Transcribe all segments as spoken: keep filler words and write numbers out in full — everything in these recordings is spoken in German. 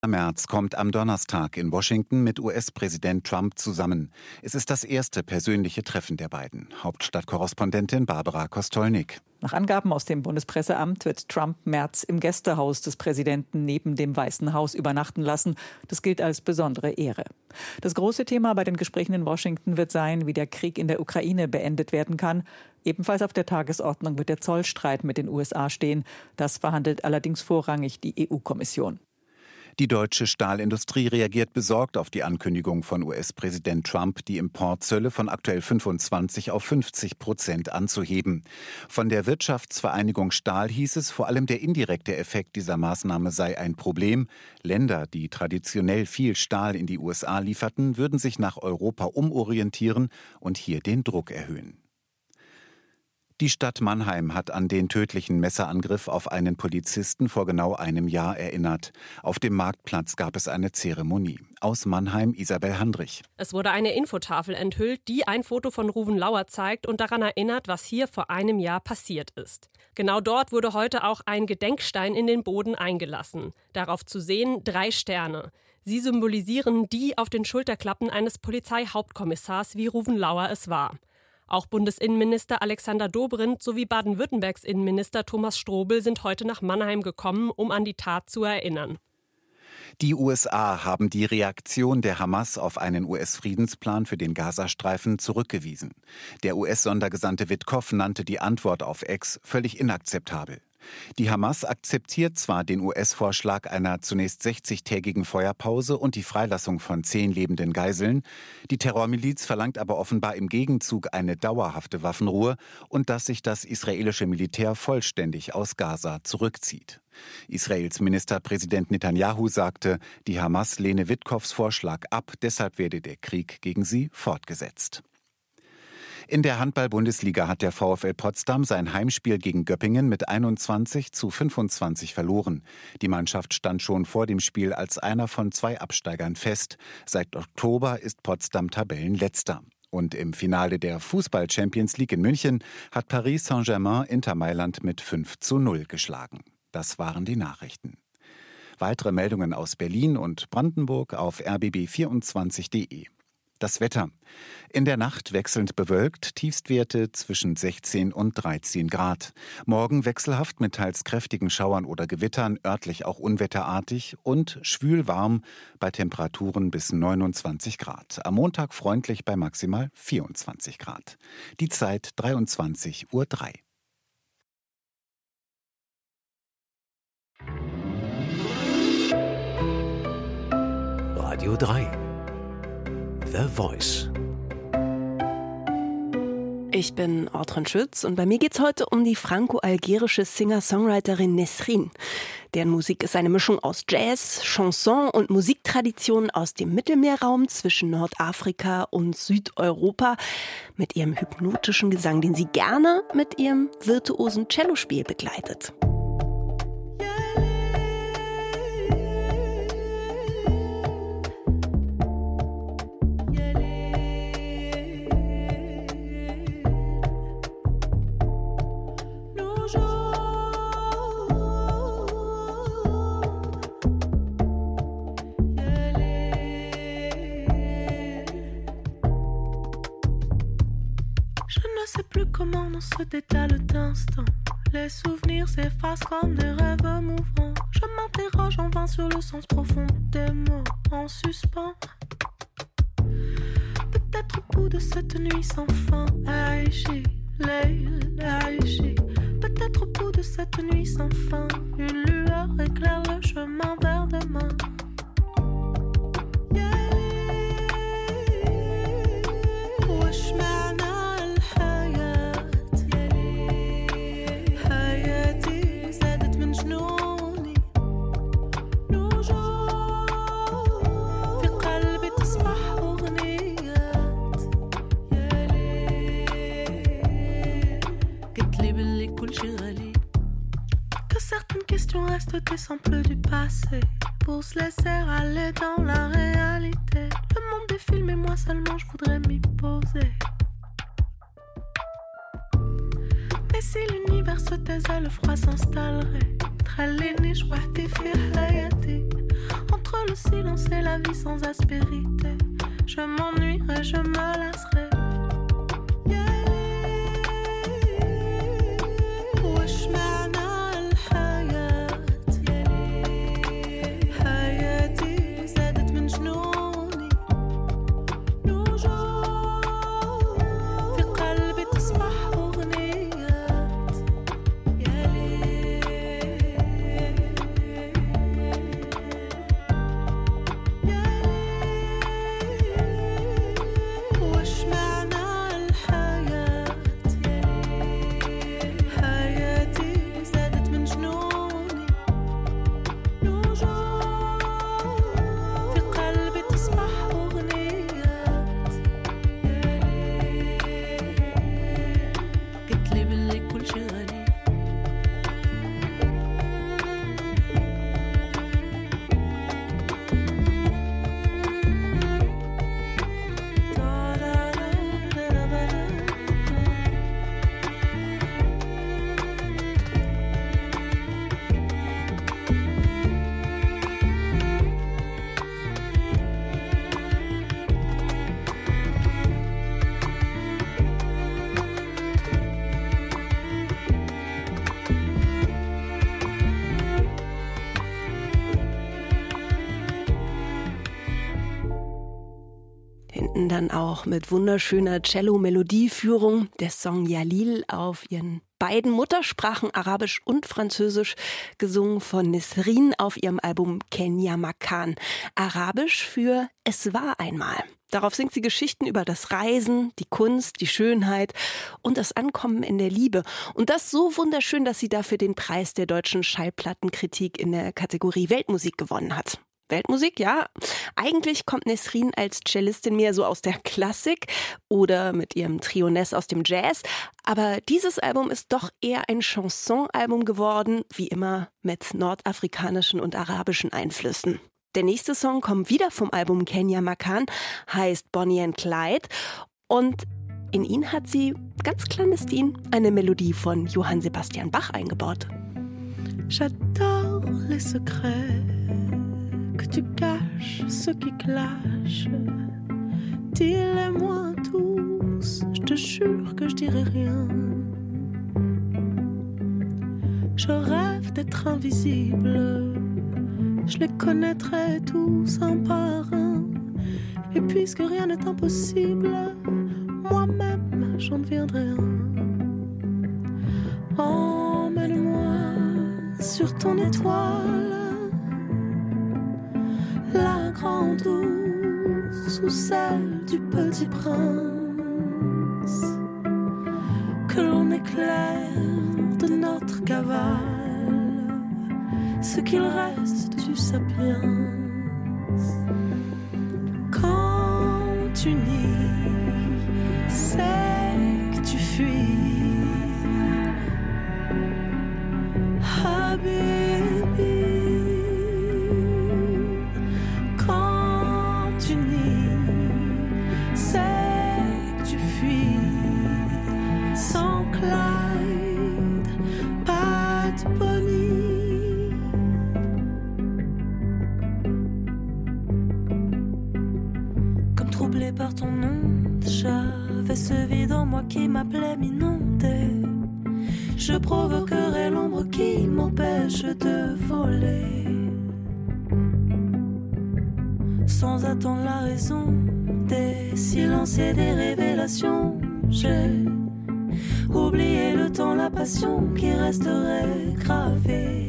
Merz kommt am Donnerstag in Washington mit U S-Präsident Trump zusammen. Es ist das erste persönliche Treffen der beiden. Hauptstadtkorrespondentin Barbara Kostolnik. Nach Angaben aus dem Bundespresseamt wird Trump Merz im Gästehaus des Präsidenten neben dem Weißen Haus übernachten lassen. Das gilt als besondere Ehre. Das große Thema bei den Gesprächen in Washington wird sein, wie der Krieg in der Ukraine beendet werden kann. Ebenfalls auf der Tagesordnung wird der Zollstreit mit den U S A stehen. Das verhandelt allerdings vorrangig die E U-Kommission. Die deutsche Stahlindustrie reagiert besorgt auf die Ankündigung von U S-Präsident Trump, die Importzölle von aktuell fünfundzwanzig auf fünfzig Prozent anzuheben. Von der Wirtschaftsvereinigung Stahl hieß es, vor allem der indirekte Effekt dieser Maßnahme sei ein Problem. Länder, die traditionell viel Stahl in die U S A lieferten, würden sich nach Europa umorientieren und hier den Druck erhöhen. Die Stadt Mannheim hat an den tödlichen Messerangriff auf einen Polizisten vor genau einem Jahr erinnert. Auf dem Marktplatz gab es eine Zeremonie. Aus Mannheim Isabel Handrich. Es wurde eine Infotafel enthüllt, die ein Foto von Ruven Lauer zeigt und daran erinnert, was hier vor einem Jahr passiert ist. Genau dort wurde heute auch ein Gedenkstein in den Boden eingelassen. Darauf zu sehen drei Sterne. Sie symbolisieren die auf den Schulterklappen eines Polizeihauptkommissars, wie Ruven Lauer es war. Auch Bundesinnenminister Alexander Dobrindt sowie Baden-Württembergs Innenminister Thomas Strobel sind heute nach Mannheim gekommen, um an die Tat zu erinnern. Die U S A haben die Reaktion der Hamas auf einen U S-Friedensplan für den Gazastreifen zurückgewiesen. Der U S-Sondergesandte Witkow nannte die Antwort auf X völlig inakzeptabel. Die Hamas akzeptiert zwar den U S-Vorschlag einer zunächst sechzigtägigen Feuerpause und die Freilassung von zehn lebenden Geiseln. Die Terrormiliz verlangt aber offenbar im Gegenzug eine dauerhafte Waffenruhe und dass sich das israelische Militär vollständig aus Gaza zurückzieht. Israels Ministerpräsident Netanyahu sagte, die Hamas lehne Witkows Vorschlag ab, deshalb werde der Krieg gegen sie fortgesetzt. In der Handball-Bundesliga hat der VfL Potsdam sein Heimspiel gegen Göppingen mit einundzwanzig zu fünfundzwanzig verloren. Die Mannschaft stand schon vor dem Spiel als einer von zwei Absteigern fest. Seit Oktober ist Potsdam Tabellenletzter. Und im Finale der Fußball-Champions League in München hat Paris Saint-Germain Inter Mailand mit fünf zu null geschlagen. Das waren die Nachrichten. Weitere Meldungen aus Berlin und Brandenburg auf r b b vierundzwanzig punkt de. Das Wetter. In der Nacht wechselnd bewölkt, Tiefstwerte zwischen sechzehn und dreizehn Grad. Morgen wechselhaft mit teils kräftigen Schauern oder Gewittern, örtlich auch unwetterartig und schwül warm bei Temperaturen bis neunundzwanzig Grad. Am Montag freundlich bei maximal vierundzwanzig Grad. Die Zeit dreiundzwanzig Uhr drei. Radio drei. The Voice. Ich bin Ortran Schütz und bei mir geht's heute um die franco-algerische Singer-Songwriterin Nesrin. Deren Musik ist eine Mischung aus Jazz, Chanson und Musiktraditionen aus dem Mittelmeerraum zwischen Nordafrika und Südeuropa mit ihrem hypnotischen Gesang, den sie gerne mit ihrem virtuosen Cellospiel begleitet. Je sais plus comment on se détale d'instant. Les souvenirs s'effacent comme des rêves mouvants. Je m'interroge en vain sur le sens profond des mots en suspens. Peut-être au bout de cette nuit sans fin, Aïchi, Leil, Aïchi. Peut-être au bout de cette nuit sans fin, une lueur éclaire le chemin vers demain. Des samples du passé pour se laisser aller dans la réalité. Le monde défile mais moi seulement je voudrais m'y poser. Et si l'univers se taisait, le froid s'installerait. Tralini, je vois tes filles, hayati. Entre le silence et la vie sans aspérité, je m'ennuierai, je me lasserai. Dann auch mit wunderschöner Cello-Melodieführung der Song Jalil auf ihren beiden Muttersprachen, Arabisch und Französisch, gesungen von Nesrin auf ihrem Album Kenya Makan. Arabisch für Es war einmal. Darauf singt sie Geschichten über das Reisen, die Kunst, die Schönheit und das Ankommen in der Liebe. Und das so wunderschön, dass sie dafür den Preis der deutschen Schallplattenkritik in der Kategorie Weltmusik gewonnen hat. Weltmusik, ja. Eigentlich kommt Nesrin als Cellistin mehr so aus der Klassik oder mit ihrem Trio Ness aus dem Jazz. Aber dieses Album ist doch eher ein Chanson-Album geworden, wie immer mit nordafrikanischen und arabischen Einflüssen. Der nächste Song kommt wieder vom Album Kenya Makan, heißt Bonnie and Clyde. Und in ihn hat sie ganz clandestin eine Melodie von Johann Sebastian Bach eingebaut. J'adore les secrets que tu caches, ceux qui clashent. Dis-les-moi tous, je te jure que je dirai rien. Je rêve d'être invisible, je les connaîtrai tous un par un. Et puisque rien n'est impossible, moi-même j'en deviendrai un. Emmène-moi sur ton étoile, la grande ours ou celle du petit prince, que l'on éclaire de notre cavale ce qu'il reste du sapiens. Quand tu nies, c'est que tu fuis. Habibi, quand tu nies, c'est que tu fuis. Sans Clyde, pas de Bonnie. Comme troublé par ton onde, j'avais ce vide en moi qui m'appelait m'inonder. Je provoquerai l'ombre qui m'empêche de voler. Sans attendre la raison des silences et des révélations, j'ai oublié le temps, la passion qui resterait gravée.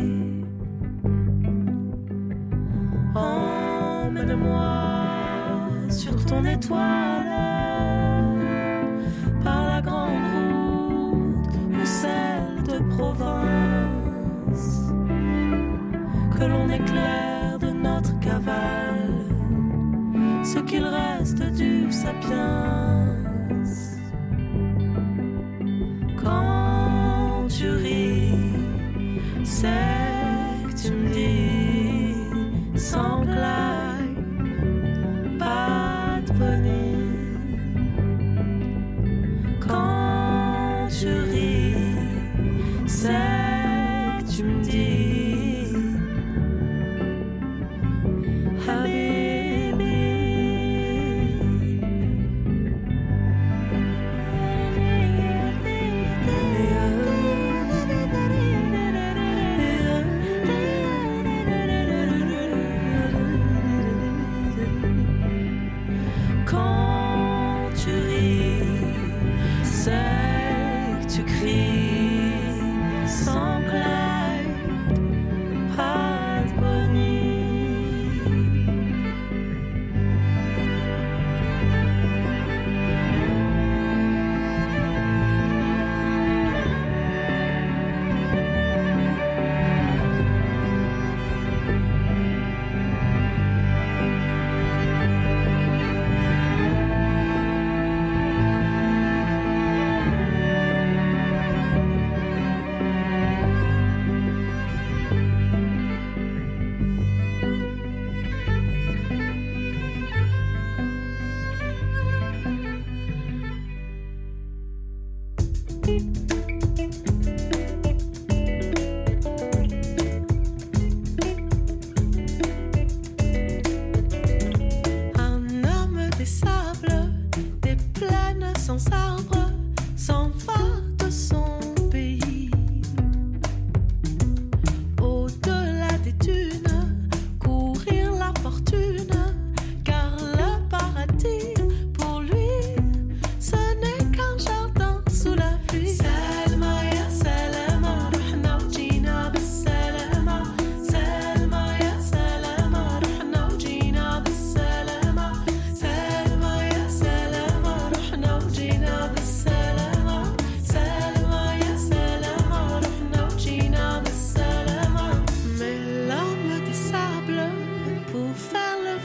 Emmène-moi sur ton étoile, par la grande route ou celle de province, que l'on éclaire de notre cavale ce qu'il reste du sapiens. Quand tu ris, c'est que tu me dis sans Clyde, pas de Bonnie. Quand tu ris, c'est que tu me dis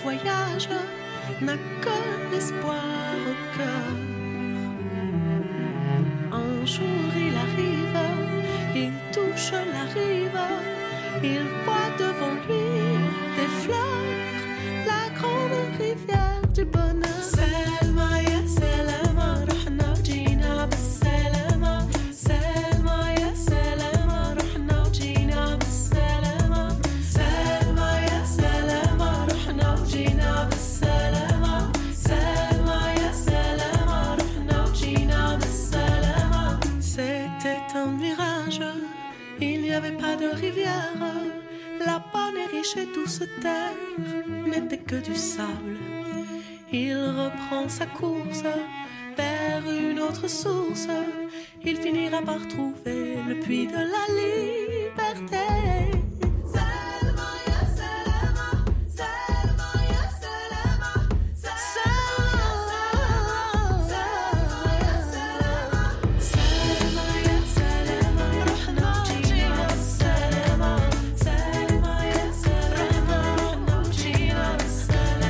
voyage n'a que l'espoir au cœur. Un jour il arrive, il touche la rive, il voit devant lui des fleurs, la grande rivière du bonheur. Selma ya Selma, رحنا وجينا بالسلامة. Selma ya Selma, رحنا وجينا بالسلامة. Selma ya Selma, رحنا وجينا بالسلامة. Selma ya Selma, رحنا وجينا بالسلامة. C'était un mirage, il n'y avait pas de rivière. La bonne et riche et douce terre n'était que du sable. Il reprend sa course vers une autre source. Il finira par trouver le puits de la liberté. Selma ya Selma, Selma ya Selma, Selma ya Selma, Selma ya Selma, رحنا وجينا بالسلامة. Selma ya Selma, رحنا وجينا بالسلامة.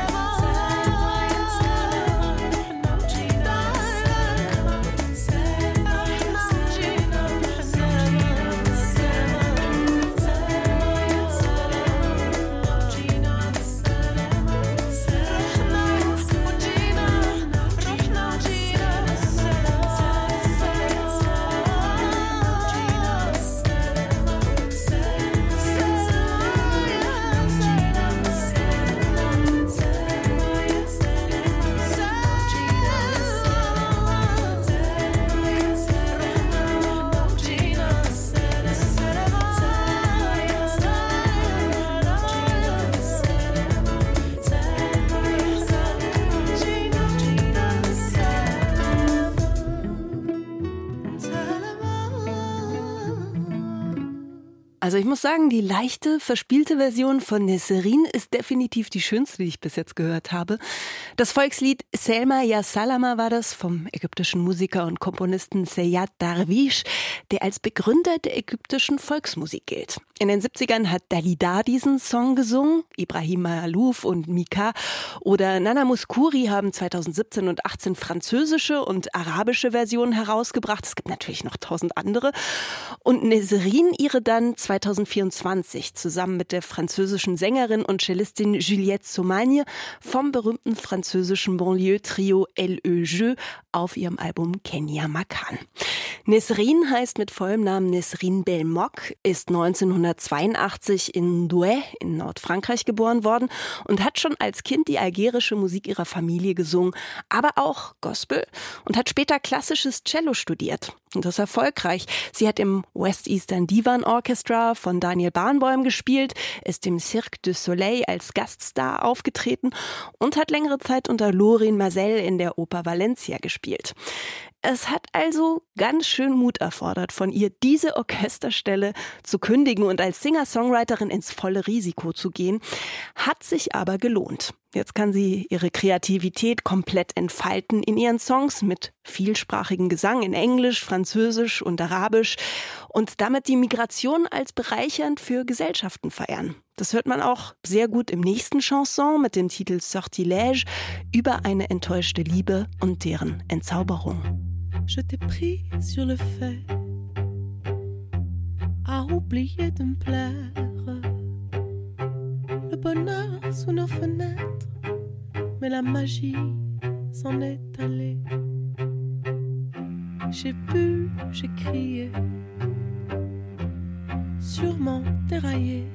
Also ich muss sagen, die leichte, verspielte Version von Nesrin ist definitiv die schönste, die ich bis jetzt gehört habe. Das Volkslied Selma ya Salama war das vom ägyptischen Musiker und Komponisten Seyad Darwish, der als Begründer der ägyptischen Volksmusik gilt. In den siebzigern hat Dalida diesen Song gesungen, Ibrahim Maalouf und Mika oder Nana Mouskouri haben zweitausendsiebzehn und achtzehn französische und arabische Versionen herausgebracht. Es gibt natürlich noch tausend andere. Und Nesrin ihre dann zweitausendvierundzwanzig zusammen mit der französischen Sängerin und Cellistin Juliette Saumagne vom berühmten französischen Banlieue-Trio L E Jeu auf ihrem Album Kenya Makan. Nesrin heißt mit vollem Namen Nesrin Belmoq, ist neunzehnhundertzweiundachtzig in Douai in Nordfrankreich geboren worden und hat schon als Kind die algerische Musik ihrer Familie gesungen, aber auch Gospel und hat später klassisches Cello studiert. Und das erfolgreich. Sie hat im West Eastern Divan Orchestra von Daniel Barenboim gespielt, ist im Cirque du Soleil als Gaststar aufgetreten und hat längere Zeit unter Lorin Maazel in der Oper Valencia gespielt. Es hat also ganz schön Mut erfordert, von ihr diese Orchesterstelle zu kündigen und als Singer-Songwriterin ins volle Risiko zu gehen. Hat sich aber gelohnt. Jetzt kann sie ihre Kreativität komplett entfalten in ihren Songs mit vielsprachigem Gesang in Englisch, Französisch und Arabisch und damit die Migration als bereichernd für Gesellschaften feiern. Das hört man auch sehr gut im nächsten Chanson mit dem Titel Sortilège über eine enttäuschte Liebe und deren Entzauberung. Je t'ai pris sur le fait à oublier de me plaire. Le bonheur sous nos fenêtres, mais la magie s'en est allée. J'ai bu, j'ai crié, sûrement déraillé,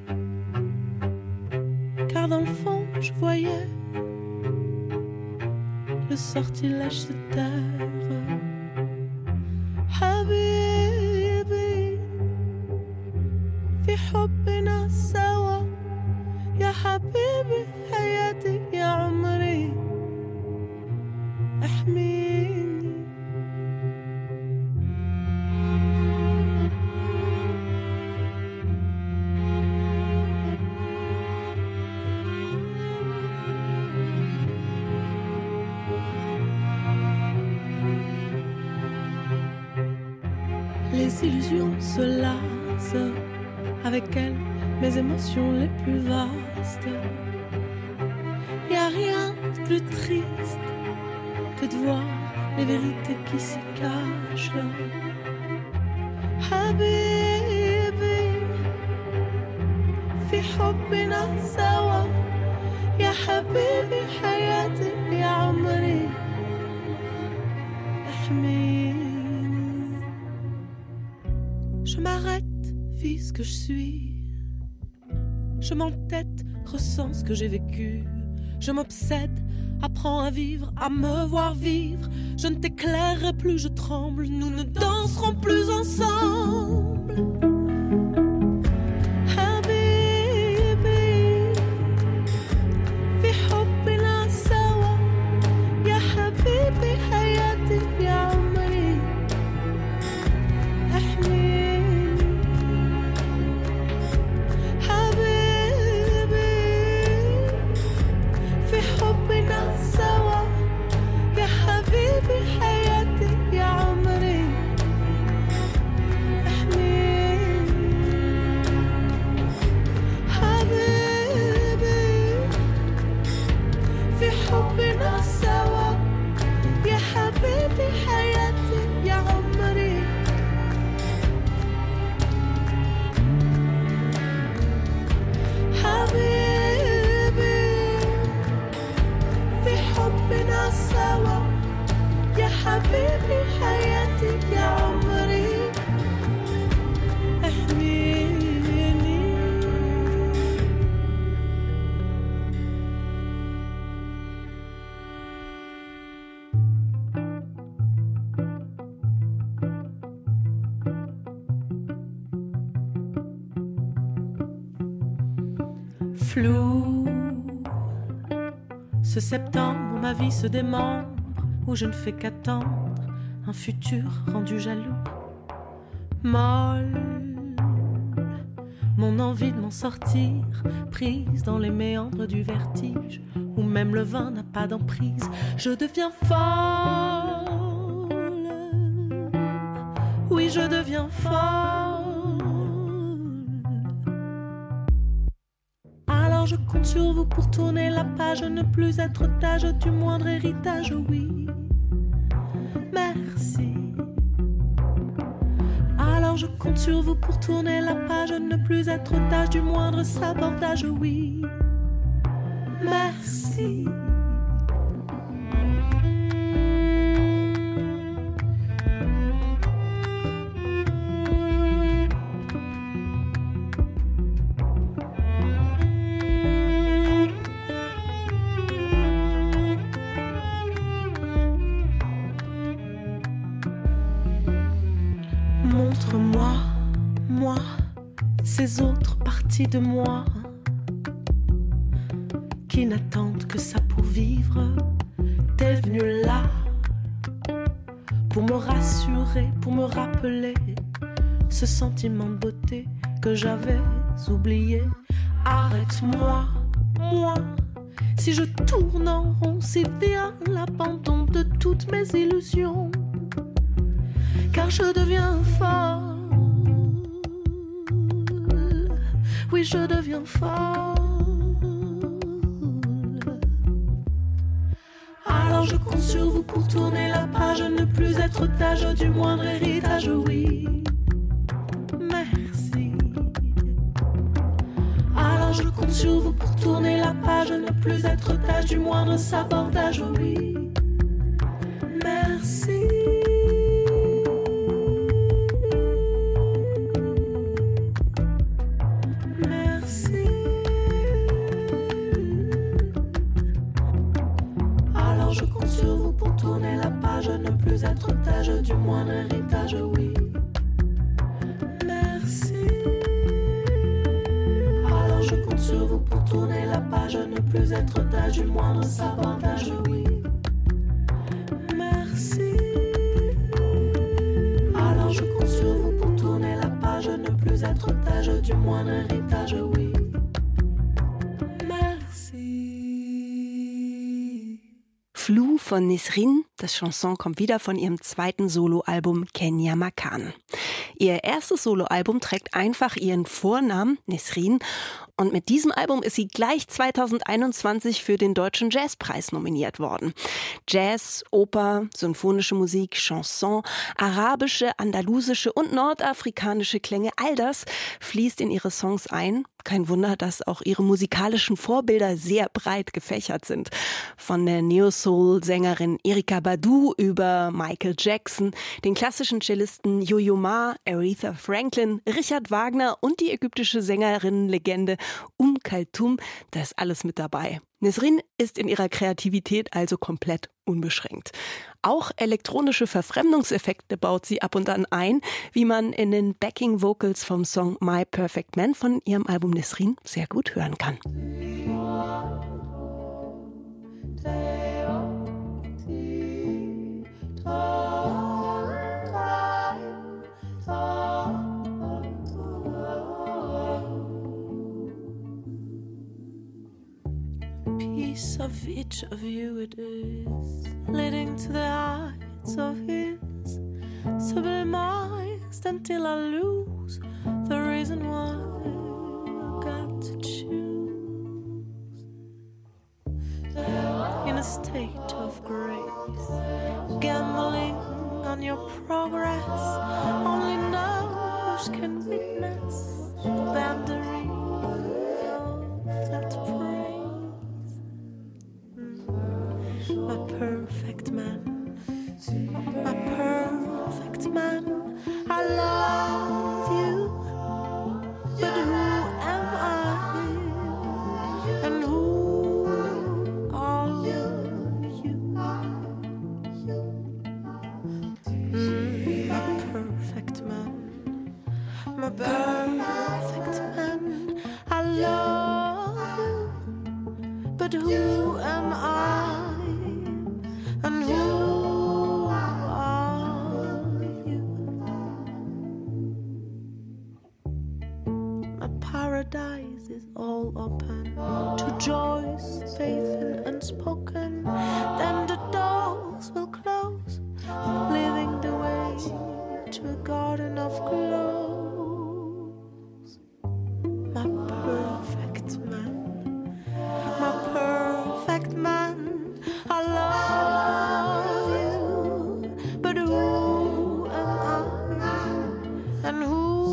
car dans le fond je voyais le sortilège se taire. حبيبي في حبنا سوا يا حبيبي حياتي يا عمري احميني. Les illusions se lassent, avec elles mes émotions les plus vastes. y a rien de plus triste que de voir les vérités qui s'y cachent. Habibi, fi hubbina sawa, ya habibi hayati ya umri, ahmini. Je m'arrête, vis ce que je suis. Je m'entête, ressens ce que j'ai vécu. Je m'obsède, apprends à vivre, à me voir vivre. Je ne t'éclairerai plus, je tremble. Nous ne danserons plus ensemble. Habibi, fi hubbina sawa, ya habibi hayati ya umri, ahmini. Flou, ce septembre où ma vie se démembre, où je ne fais qu'attendre un futur rendu jaloux. Molle, mon envie de m'en sortir, prise dans les méandres du vertige, où même le vin n'a pas d'emprise. Je deviens folle, oui je deviens folle. Alors je compte sur vous pour tourner la page, ne plus être otage du moindre héritage, oui. Merci. Alors je compte sur vous pour tourner la page, ne plus être otage du moindre sabordage, oui. Merci. Montre-moi, moi, ces autres parties de moi qui n'attendent que ça pour vivre. T'es venu là pour me rassurer, pour me rappeler ce sentiment de beauté que j'avais oublié. Arrête-moi, moi, si je tourne en rond, si vient l'abandon de toutes mes illusions. Car je deviens folle, oui je deviens folle. Alors je compte sur vous pour tourner la page, ne plus être otage du moindre héritage, oui. Merci. Alors je compte sur vous pour tourner la page, ne plus être otage du moindre sabordage, oui. Merci. Ne plus être otage du moindre héritage, oui. Merci. Alors je compte sur vous pour tourner la page, ne plus être otage du moindre sabordage, oui. Merci. Alors je compte sur vous pour tourner la page, ne plus être otage du moindre héritage, oui. Flou von Nesrin, das Chanson kommt wieder von ihrem zweiten Soloalbum Kenya Makan. Ihr erstes Soloalbum trägt einfach ihren Vornamen Nesrin Und mit diesem Album ist sie gleich zweitausendeinundzwanzig für den Deutschen Jazzpreis nominiert worden. Jazz, Oper, symphonische Musik, Chanson, arabische, andalusische und nordafrikanische Klänge, all das fließt in ihre Songs ein. Kein Wunder, dass auch ihre musikalischen Vorbilder sehr breit gefächert sind. Von der Neo-Soul-Sängerin Erykah Badu über Michael Jackson, den klassischen Cellisten Yo-Yo Ma, Aretha Franklin, Richard Wagner und die ägyptische Sängerinnenlegende Umm Kulthum, da ist alles mit dabei. Nesrin ist in ihrer Kreativität also komplett unbeschränkt. Auch elektronische Verfremdungseffekte baut sie ab und an ein, wie man in den Backing-Vocals vom Song My Perfect Man von ihrem Album Nesrin sehr gut hören kann. Piece of each of you it is, leading to the heights of his, sublimized until I lose the reason why I got to choose. In a state of grace, gambling on your progress, only numbers can witness the boundary of that praise. My perfect man, my perfect man, I love you, but who am I, and who are you? Mm, my perfect man, my perfect man, I love you, but who am I? And who are you? My paradise is all open to joys, faith and unspoken. Then the doors will close, leaving the way to a garden of clothes. My perfect man, my perfect man, I love you, but who am I, and who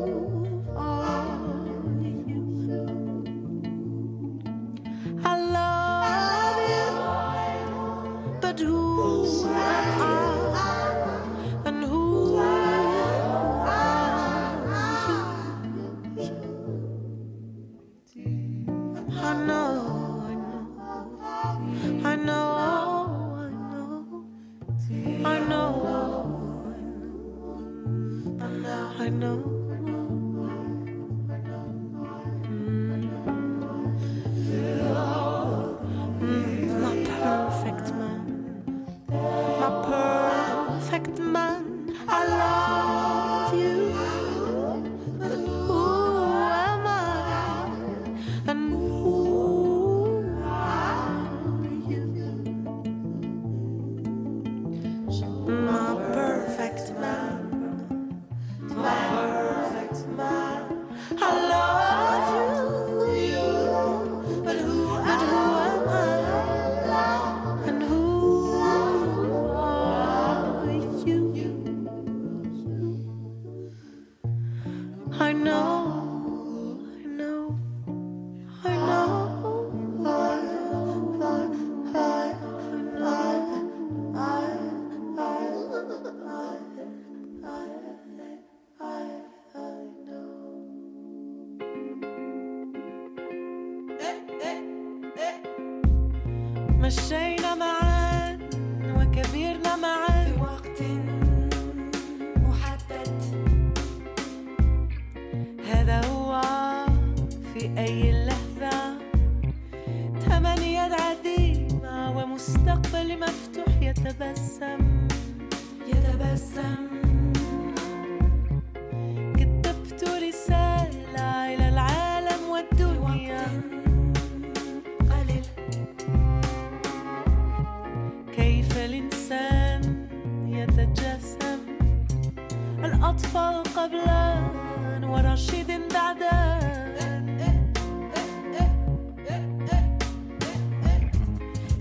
are you? I love you, but who am I, and who are you? I know, I know, I know, I know, I know, I know. Mm, my perfect man, my perfect man, I love you, but who am I, and who are you? My perfect man, my perfect man, I love you, but who, but who am I, and who are you? I know, I know, I know, I know, I know, I مشينا معا وكبرنا معا في وقت محدد، هذا هو في أي لحظة، تمنيات عديمة ومستقبل مفتوح يتبسم يتبسم. كتبت رسالة إلى العالم والدنيا قليل، كيف الإنسان يتجسم، الأطفال قبلا ورشيد بعدا،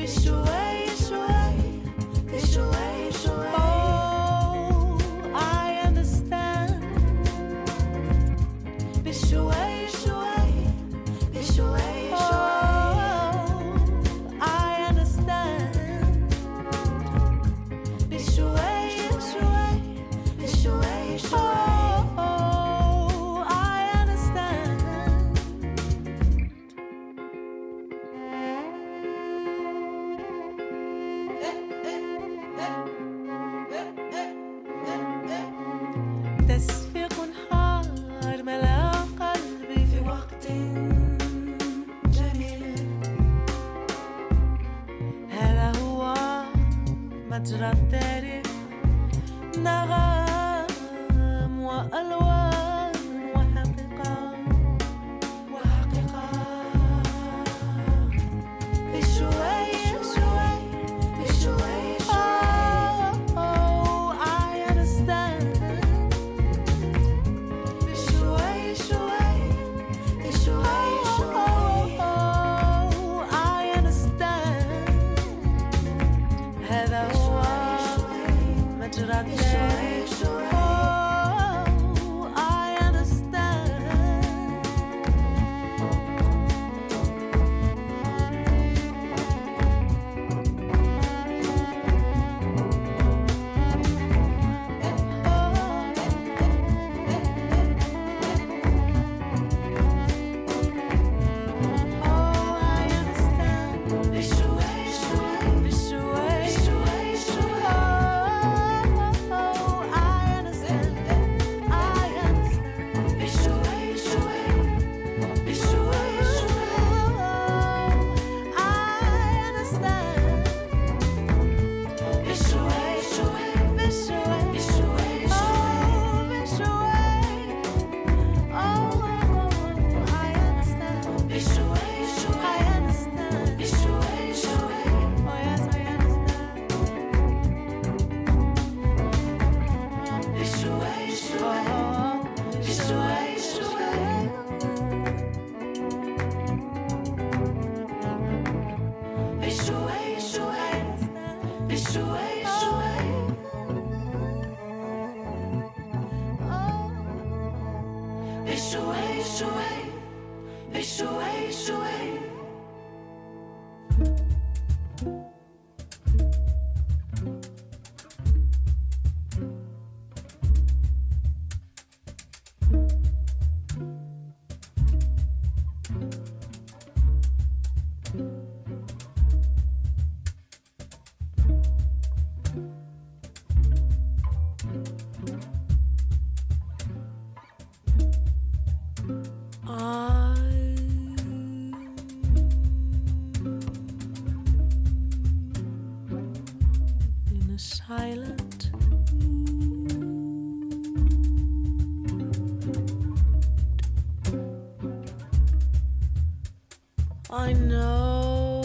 I know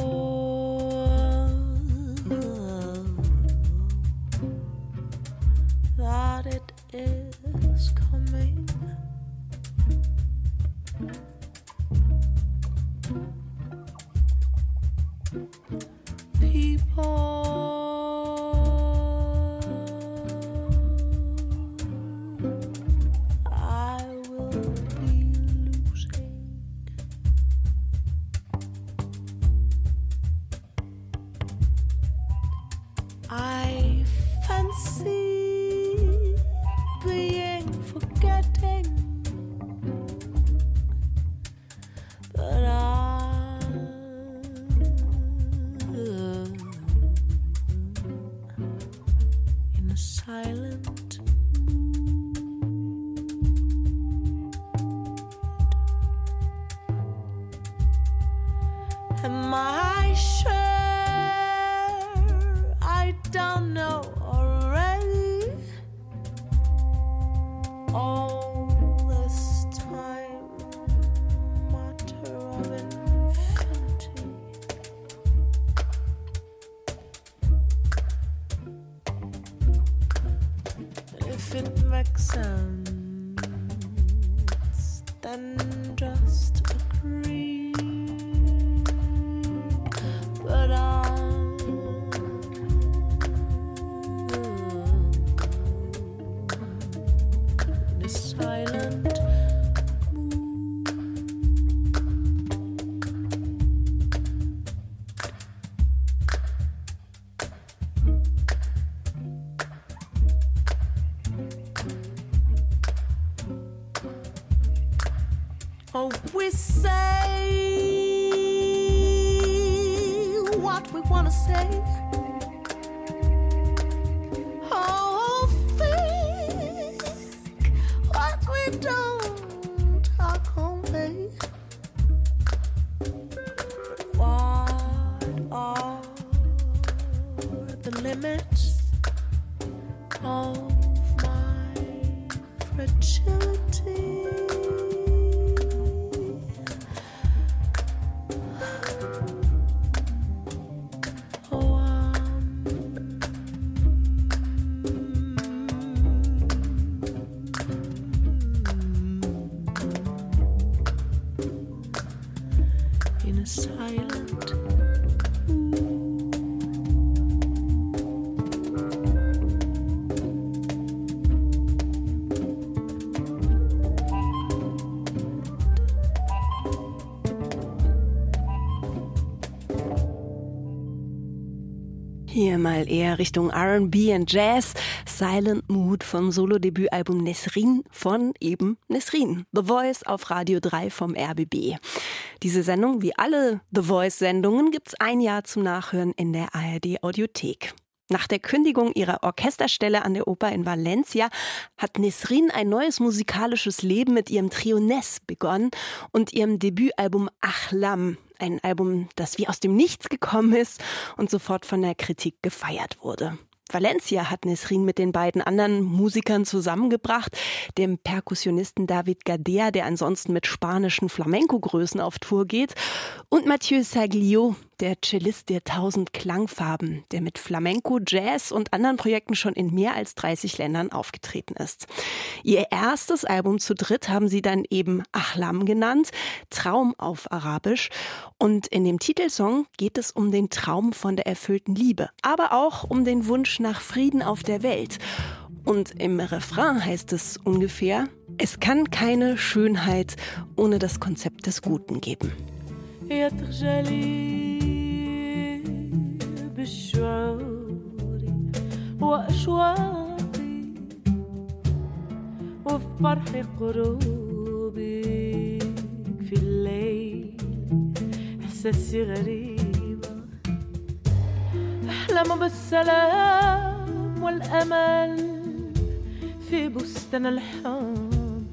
that it is coming. People, I will be losing. I fancy being forgetting, but I'm in a silent mood. Am I sure? I don't know already. All this time, matter of infinity. If it makes sense, then just agree. But I'm Oh, we say what we wanna say. Oh, think what we don't convey. What are the limits of my fragility? Hier mal eher Richtung R and B und Jazz. Silent Mood vom Solo-Debütalbum Nesrin von eben Nesrin. The Voice auf Radio drei vom R B B. Diese Sendung, wie alle The Voice-Sendungen, gibt's ein Jahr zum Nachhören in der A R D-Audiothek. Nach der Kündigung ihrer Orchesterstelle an der Oper in Valencia hat Nesrin ein neues musikalisches Leben mit ihrem Trio Nes begonnen und ihrem Debütalbum Ahlam. Ein Album, das wie aus dem Nichts gekommen ist und sofort von der Kritik gefeiert wurde. Valencia hat Nesrin mit den beiden anderen Musikern zusammengebracht, dem Perkussionisten David Gadea, der ansonsten mit spanischen Flamenco-Größen auf Tour geht, und Mathieu Saglio, der Cellist der tausend Klangfarben, der mit Flamenco, Jazz und anderen Projekten schon in mehr als dreißig Ländern aufgetreten ist. Ihr erstes Album zu dritt haben sie dann eben Ahlam genannt, Traum auf Arabisch. Und in dem Titelsong geht es um den Traum von der erfüllten Liebe, aber auch um den Wunsch nach Frieden auf der Welt. Und im Refrain heißt es ungefähr: Es kann keine Schönheit ohne das Konzept des Guten geben. أحلم بالسلام والأمل في بستان الحب.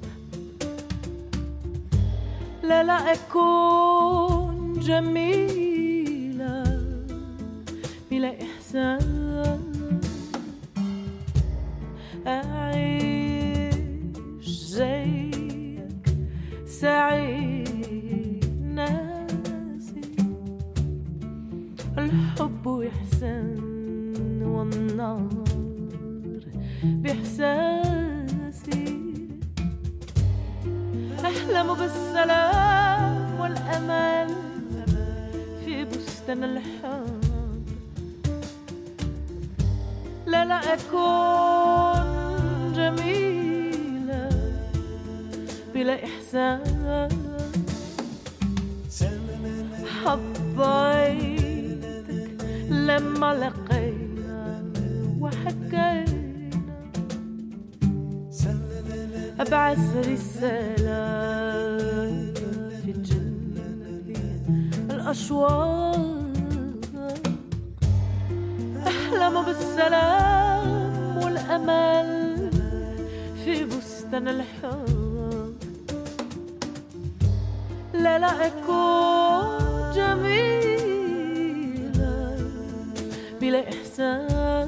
لا لا أكون جميلة بلا إحسان. أعيش زيك سعيد ناسي. الحب إحسان والنار بإحساسي. أحلم بالسلام والأمل في بستان الحب. لا لا أكون جميلة بلا إحسان. حبيتك لما لقينا وحكينا أبعث رسالة في الجنة الأشواق. أحلم بالسلام والأمل في بستان الحب. لا لا أكون جميلة بلا إحسان.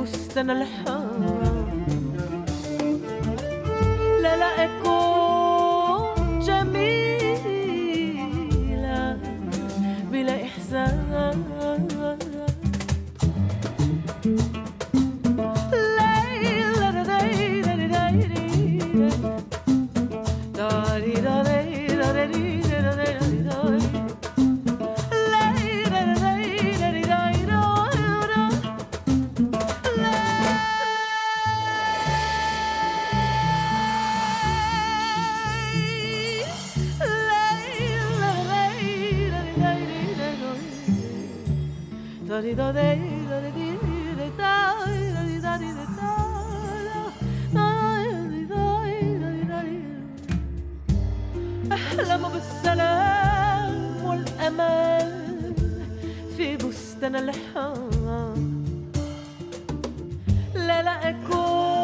بستان الحرام ليلة إيكو جميلة بلا إحسان أحلم بالسلام والأمان في بستان الحرام ليلة إيكو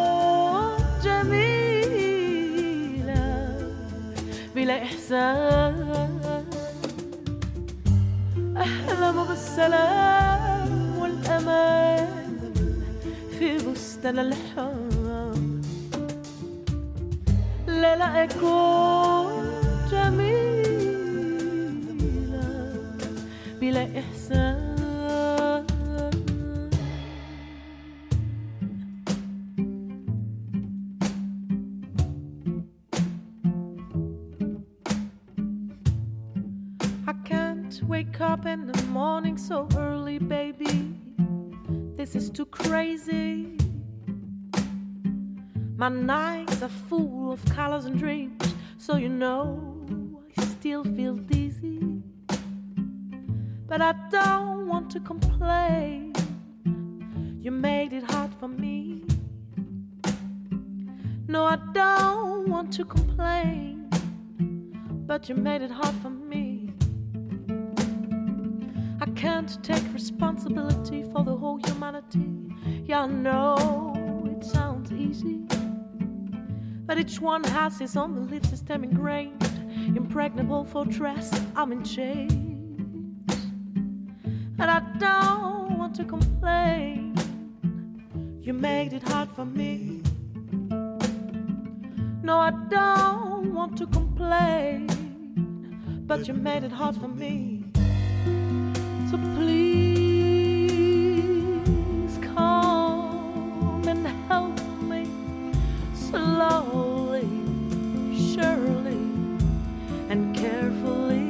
جميلة بلا إحسان أحلم بالسلام والأمان في بستان الحرام ليلة إيكو جميلة بلا إحسان I can't wake up in the morning so early, baby. This is too crazy. My nights are full of colors and dreams, so you know I still feel dizzy. But I don't want to complain. You made it hard for me. No, I don't want to complain, but you made it hard for me. I can't take responsibility for the whole humanity. Yeah, I know it sounds easy, but each one has his own belief system ingrained. Impregnable fortress, I'm in chains. And I don't want to complain. You made it hard for me. No, I don't want to complain, but you made it hard for me. So please come and help me slowly, surely, and carefully.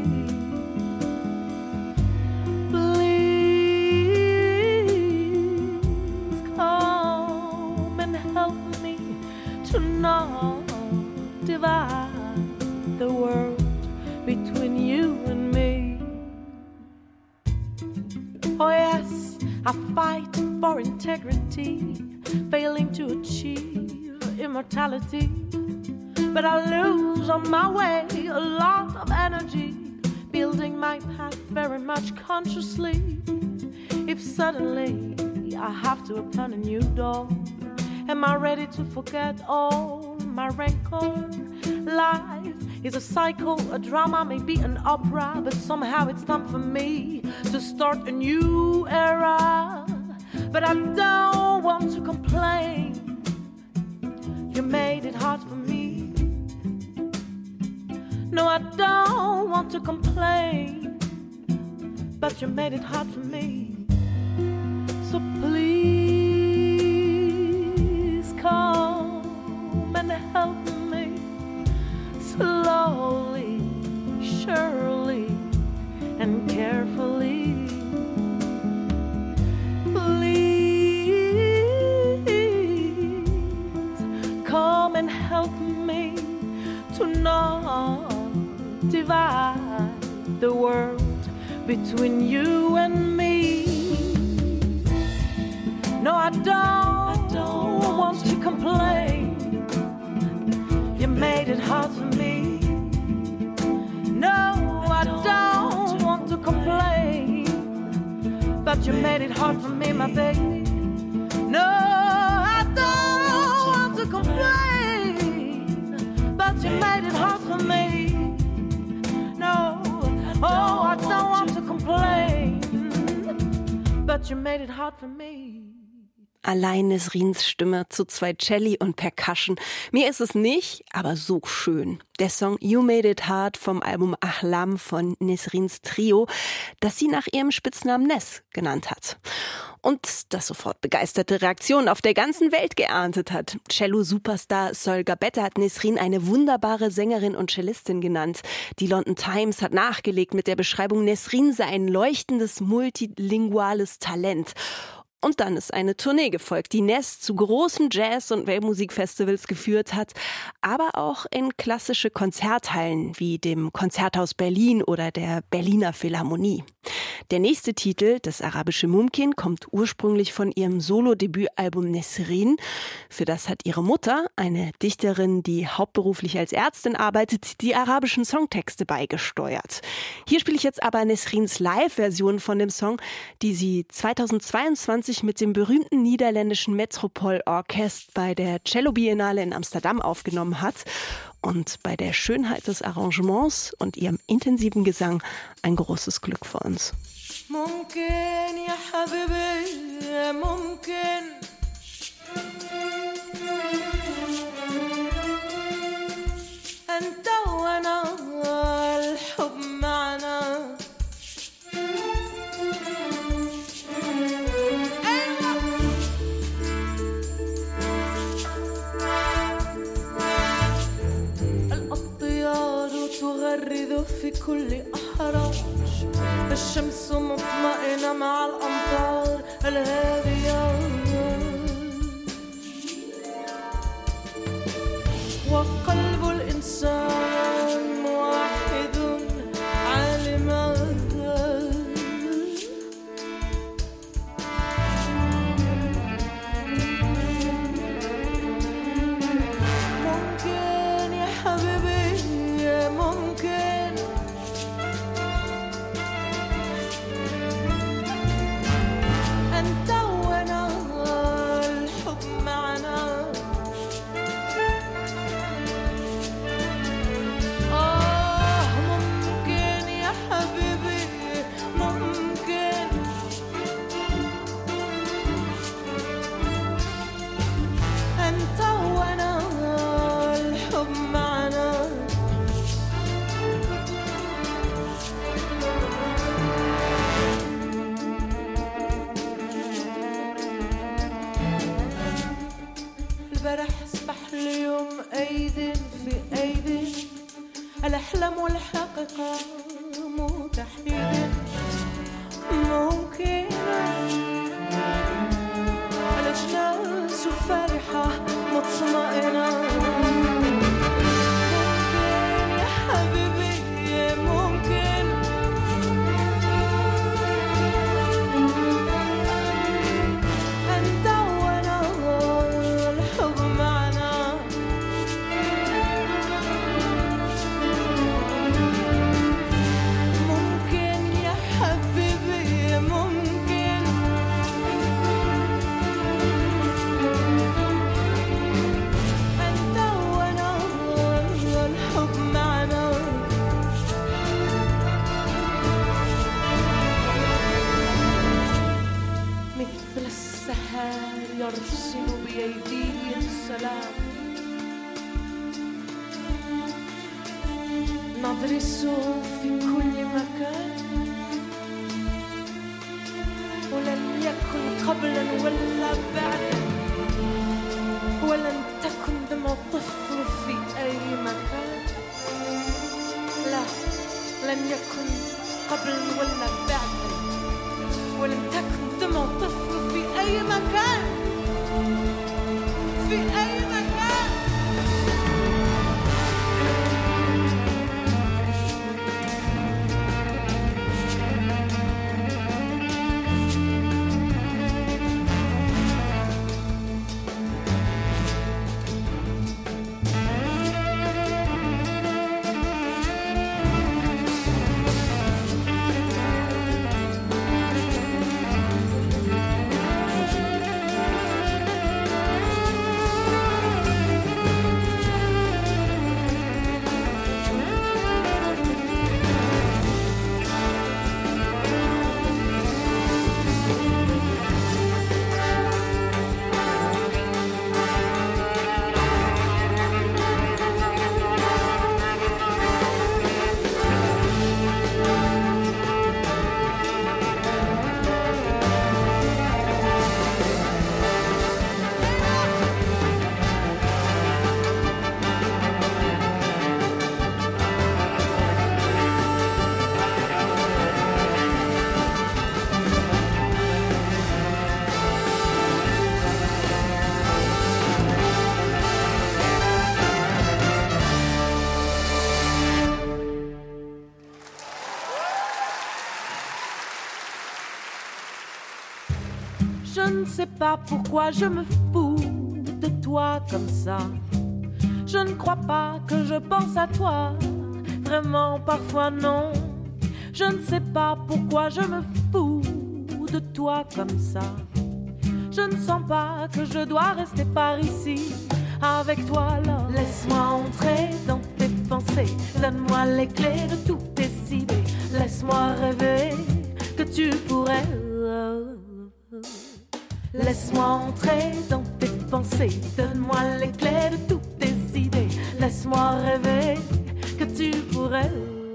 Please come and help me to not divide the world between you and me. Oh yes, I fight for integrity, failing to achieve immortality. But I lose on my way a lot of energy, building my path very much consciously. If suddenly I have to open a new door, am I ready to forget all my rancor? Life is a cycle, a drama, maybe an opera, but somehow it's time for me to start a new era. But I don't want to complain. You made it hard for me. No, I don't want to complain, but you made it hard for me. So please come and help me slowly, surely, and carefully. Please come and help me to not divide the world between you and me. No, I don't, I don't want, want to complain. You made it hard for me. No, I don't want to complain, but you made it hard for me, my baby. No, I don't want to complain, but you made it hard for me. No, oh, I don't want to complain, but you made it hard for me. Allein Nesrins Stimme zu zwei Celli und Percussion. Mir ist es nicht, aber so schön. Der Song You Made It Hard vom Album Ahlam von Nesrins Trio, das sie nach ihrem Spitznamen Nes genannt hat. Und das sofort begeisterte Reaktionen auf der ganzen Welt geerntet hat. Cello-Superstar Sol Gabetta hat Nesrin eine wunderbare Sängerin und Cellistin genannt. Die London Times hat nachgelegt mit der Beschreibung, Nesrin sei ein leuchtendes, multilinguales Talent. Und dann ist eine Tournee gefolgt, die Nes zu großen Jazz- und Weltmusikfestivals geführt hat, aber auch in klassische Konzerthallen wie dem Konzerthaus Berlin oder der Berliner Philharmonie. Der nächste Titel, das arabische Mumkin, kommt ursprünglich von ihrem Solo-Debütalbum Nesrin. Für das hat ihre Mutter, eine Dichterin, die hauptberuflich als Ärztin arbeitet, die arabischen Songtexte beigesteuert. Hier spiele ich jetzt aber Nesrins Live-Version von dem Song, die sie zweitausendzweiundzwanzig mit dem berühmten niederländischen Metropol Orkest bei der Cello Biennale in Amsterdam aufgenommen hat. Und bei der Schönheit des Arrangements und ihrem intensiven Gesang ein großes Glück für uns. ممكن يا حبيبي ممكن أنت وأنا الحب معنا الأطيار تغرد في كل أحراج الشمس مطمئنة مع الأمطار الهادية وقلب الإنسان واحد عالما ممكن يا حبيبي ممكن أنت وأنا الحب معنا آه ممكن يا حبيبي ممكن أنت وأنا الحب معنا البارح أصبح اليوم أيد في أيد الأحلام والحقيقة متحدين ممكن الأجناس فرحة مطمئنة ممكن يا حبيبي ممكن أنت وأنا الحب معنا ممكن يا حبيبي ممكن أنت وأنا الحب معنا مثل السحاب يرسم بأيديه السلام ندرسه في كل مكان ولن يكن قبلا ولا بعدا ولن تكن دم الطفل في أي مكان لا لن يكن قبلا ولا بعدا ولن تكن دم الطفل في أي مكان في أي مكان Je ne sais pas pourquoi je me fous de toi comme ça. Je ne crois pas que je pense à toi, vraiment parfois non. Je ne sais pas pourquoi je me fous de toi comme ça. Je ne sens pas que je dois rester par ici avec toi là. Laisse-moi entrer dans tes pensées, donne-moi les clés de toutes tes idées. Laisse-moi rêver que tu pourrais. Laisse-moi entrer dans tes pensées, donne-moi les clés de toutes tes idées. Laisse-moi rêver que tu pourrais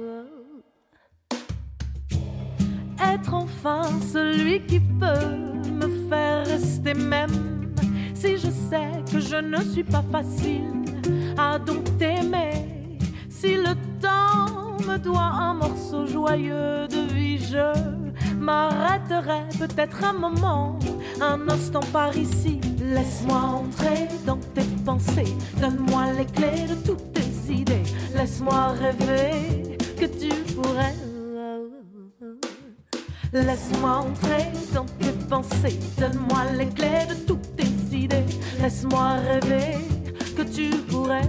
être enfin celui qui peut me faire rester même si je sais que je ne suis pas facile à donc t'aimer. Si le temps me doit un morceau joyeux de vie, je m'arrêterai peut-être un moment, un instant par ici. Laisse-moi entrer dans tes pensées, donne-moi les clés de toutes tes idées. Laisse-moi rêver que tu pourrais. Laisse-moi entrer dans tes pensées, donne-moi les clés de toutes tes idées. Laisse-moi rêver que tu pourrais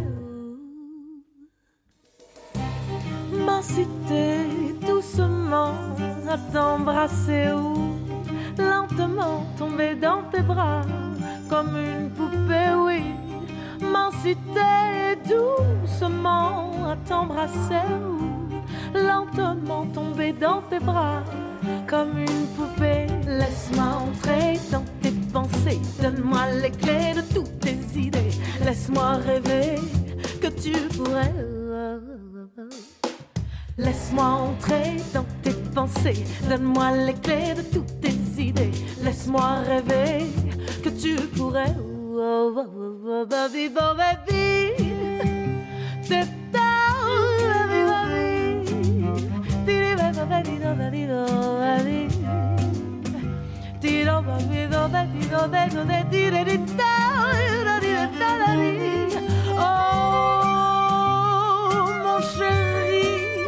m'inciter doucement à t'embrasser ou lentement tomber dans tes bras comme une poupée, oui. M'inciter doucement à t'embrasser ou lentement tomber dans tes bras comme une poupée. Laisse-moi entrer dans tes pensées, donne-moi les clés de toutes tes idées. Laisse-moi rêver que tu pourrais. Laisse-moi entrer dans tes pensées, donne-moi les clés de toutes tes idées. Laisse-moi rêver que tu pourrais. Oh, oh, oh, baby, oh, baby. T'es oh, mon chéri.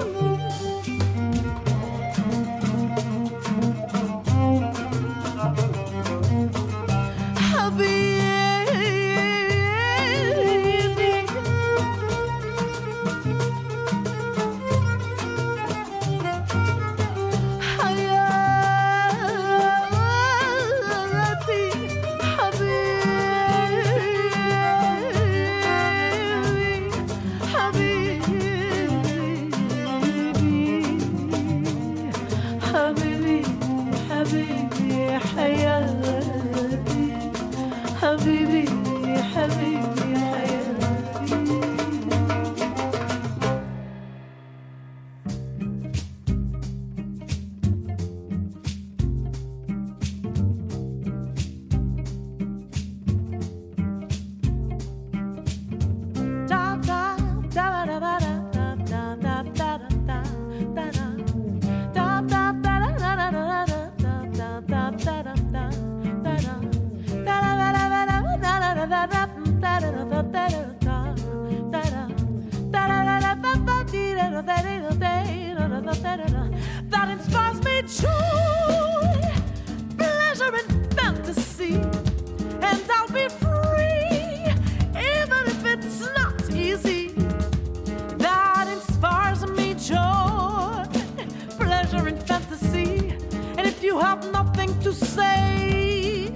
That inspires me joy, pleasure and fantasy, and I'll be free, even if it's not easy. That inspires me joy, pleasure and fantasy, and if you have nothing to say,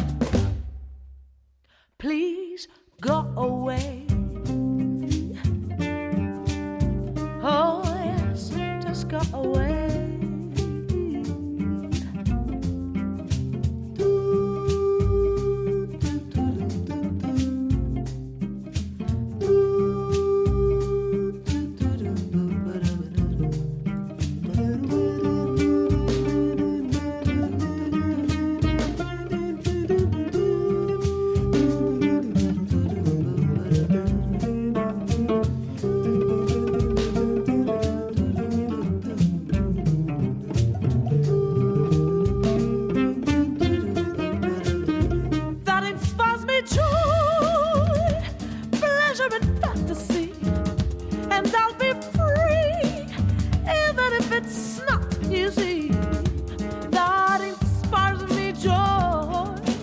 please go away. Oh yes, just go away. It's not easy. That inspires me joy,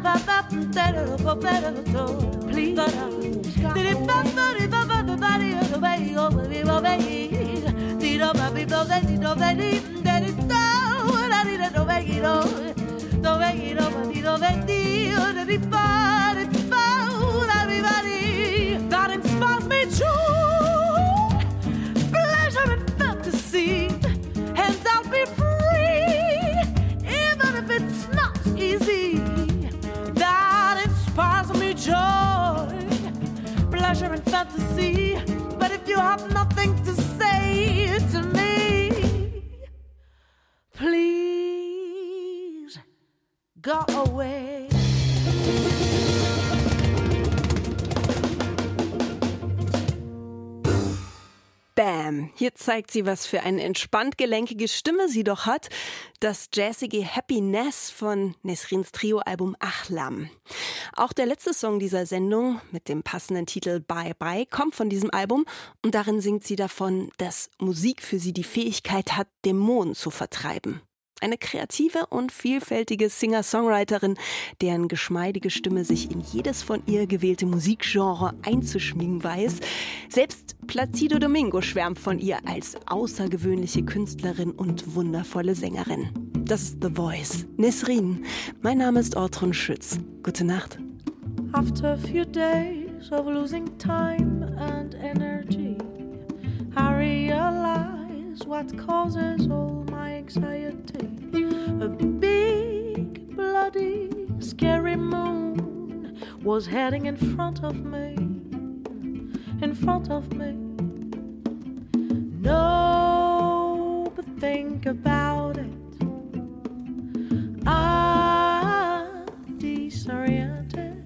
Please, that inspires me joy, pleasure and fantasy, and I'll be free, even if it's not easy. That inspires me joy, pleasure and fantasy, but if you have nothing to say to me, please go away. Bam! Hier zeigt sie, was für eine entspannt gelenkige Stimme sie doch hat. Das jazzige Happiness von Nesrins Trio-Album Ahlam. Auch der letzte Song dieser Sendung mit dem passenden Titel Bye Bye kommt von diesem Album und darin singt sie davon, dass Musik für sie die Fähigkeit hat, Dämonen zu vertreiben. Eine kreative und vielfältige Singer-Songwriterin, deren geschmeidige Stimme sich in jedes von ihr gewählte Musikgenre einzuschmiegen weiß. Selbst Placido Domingo schwärmt von ihr als außergewöhnliche Künstlerin und wundervolle Sängerin. Das ist The Voice. Nesrin. Mein Name ist Ortrun Schütz. Gute Nacht. After a few days of losing time and energy, I realize what causes all my anxiety. A big, bloody, scary moon was heading in front of me, in front of me. No, but think about it. I'm disoriented.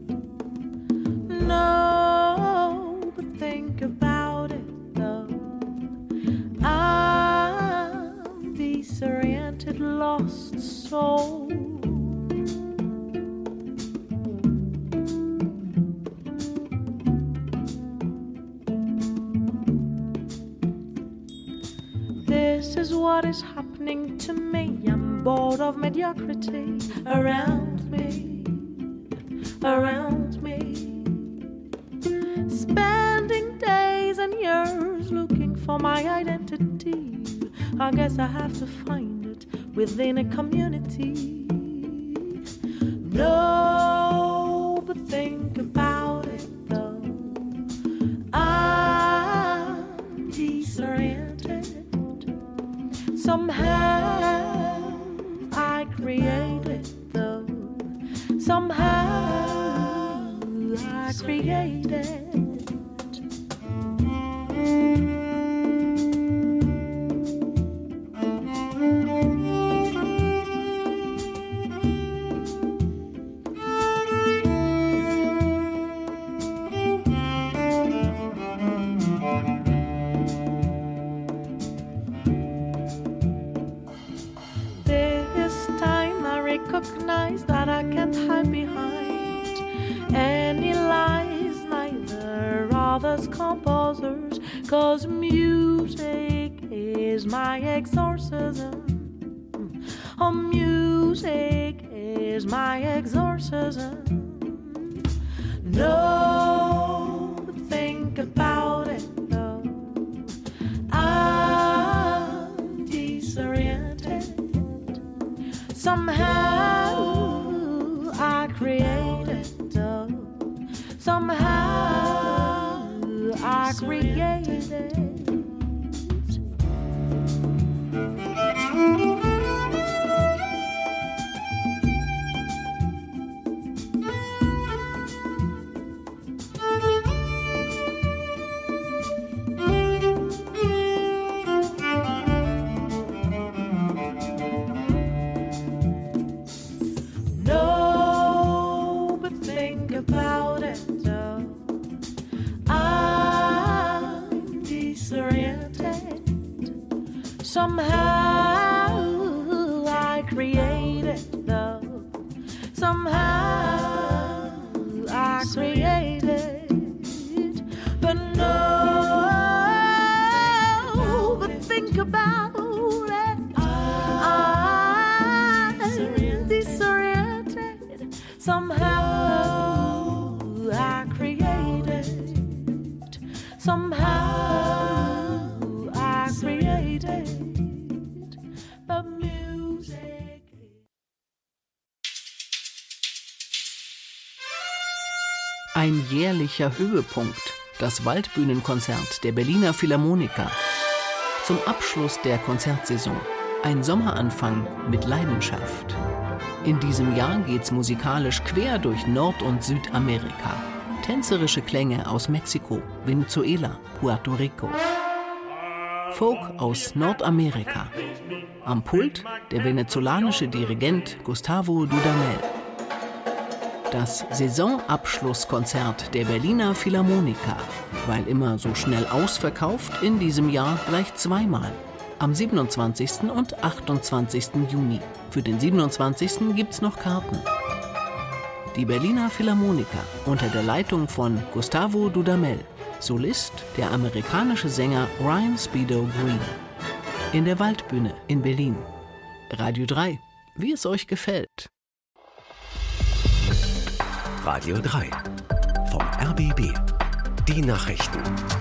No, but think about it though. I'm disoriented, lost soul. This is what is happening to me. I'm bored of mediocrity around me, around me. Spending days and years looking for my identity. I guess I have to find it within a community. No, but think about it though. I'm disoriented. Somehow I create it though. Somehow I create it. Recognize that I can't hide behind any lies, neither others composers, 'cause music is my exorcism. Oh, music is my exorcism. No, but think about it though. I'm disoriented. Somehow I create it though. Somehow I create it. About it though. I'm disoriented. Somehow I create it though. Somehow I create it. But no, but think about it. I'm disoriented. Somehow I created, somehow I created the music. Ein jährlicher Höhepunkt, das Waldbühnenkonzert der Berliner Philharmoniker. Zum Abschluss der Konzertsaison. Ein Sommeranfang mit Leidenschaft. In diesem Jahr geht's musikalisch quer durch Nord- und Südamerika. Tänzerische Klänge aus Mexiko, Venezuela, Puerto Rico. Folk aus Nordamerika. Am Pult der venezolanische Dirigent Gustavo Dudamel. Das Saisonabschlusskonzert der Berliner Philharmoniker. Weil immer so schnell ausverkauft, in diesem Jahr gleich zweimal. Am siebenundzwanzigsten und achtundzwanzigsten Juni. Für den siebenundzwanzigsten gibt's noch Karten. Die Berliner Philharmoniker unter der Leitung von Gustavo Dudamel. Solist der amerikanische Sänger Ryan Speedo Green. In der Waldbühne in Berlin. Radio drei, wie es euch gefällt. Radio drei. Vom R B B. Die Nachrichten.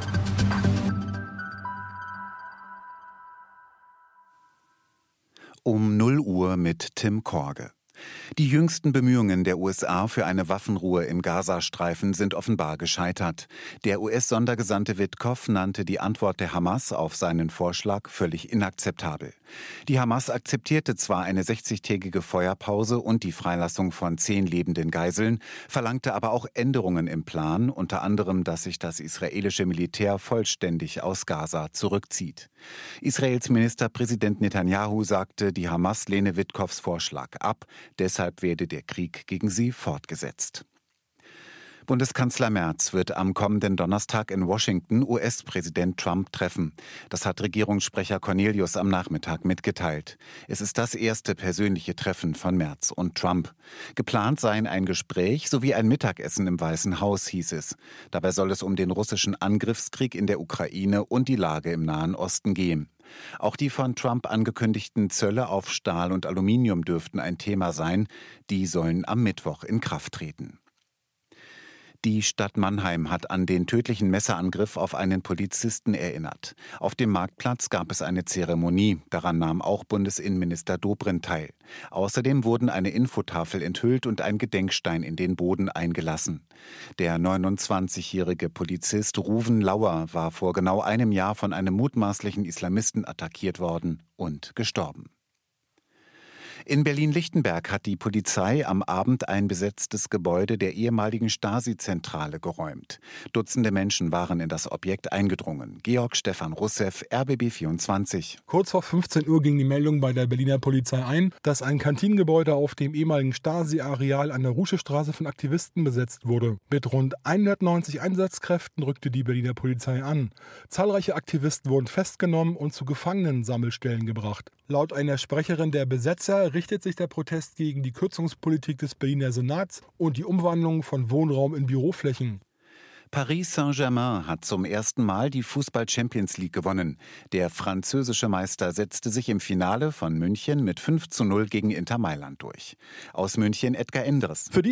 Um null Uhr mit Tim Korge. Die jüngsten Bemühungen der U S A für eine Waffenruhe im Gazastreifen sind offenbar gescheitert. Der U S-Sondergesandte Witkoff nannte die Antwort der Hamas auf seinen Vorschlag völlig inakzeptabel. Die Hamas akzeptierte zwar eine sechzigtägige Feuerpause und die Freilassung von zehn lebenden Geiseln, verlangte aber auch Änderungen im Plan, unter anderem, dass sich das israelische Militär vollständig aus Gaza zurückzieht. Israels Ministerpräsident Netanyahu sagte, die Hamas lehne Witkoffs Vorschlag ab, deshalb werde der Krieg gegen sie fortgesetzt. Bundeskanzler Merz wird am kommenden Donnerstag in Washington U S-Präsident Trump treffen. Das hat Regierungssprecher Cornelius am Nachmittag mitgeteilt. Es ist das erste persönliche Treffen von Merz und Trump. Geplant seien ein Gespräch sowie ein Mittagessen im Weißen Haus, hieß es. Dabei soll es um den russischen Angriffskrieg in der Ukraine und die Lage im Nahen Osten gehen. Auch die von Trump angekündigten Zölle auf Stahl und Aluminium dürften ein Thema sein. Die sollen am Mittwoch in Kraft treten. Die Stadt Mannheim hat an den tödlichen Messerangriff auf einen Polizisten erinnert. Auf dem Marktplatz gab es eine Zeremonie. Daran nahm auch Bundesinnenminister Dobrindt teil. Außerdem wurden eine Infotafel enthüllt und ein Gedenkstein in den Boden eingelassen. Der neunundzwanzigjährige Polizist Rouven Lauer war vor genau einem Jahr von einem mutmaßlichen Islamisten attackiert worden und gestorben. In Berlin-Lichtenberg hat die Polizei am Abend ein besetztes Gebäude der ehemaligen Stasi-Zentrale geräumt. Dutzende Menschen waren in das Objekt eingedrungen. Georg Stefan Russev, R B B vierundzwanzig. Kurz vor fünfzehn Uhr ging die Meldung bei der Berliner Polizei ein, dass ein Kantinengebäude auf dem ehemaligen Stasi-Areal an der Ruschestraße von Aktivisten besetzt wurde. Mit rund hundertneunzig Einsatzkräften rückte die Berliner Polizei an. Zahlreiche Aktivisten wurden festgenommen und zu Gefangenensammelstellen gebracht. Laut einer Sprecherin der Besetzer richtet sich der Protest gegen die Kürzungspolitik des Berliner Senats und die Umwandlung von Wohnraum in Büroflächen. Paris Saint-Germain hat zum ersten Mal die Fußball-Champions League gewonnen. Der französische Meister setzte sich im Finale von München mit fünf zu null gegen Inter Mailand durch. Aus München Edgar Endres. Für die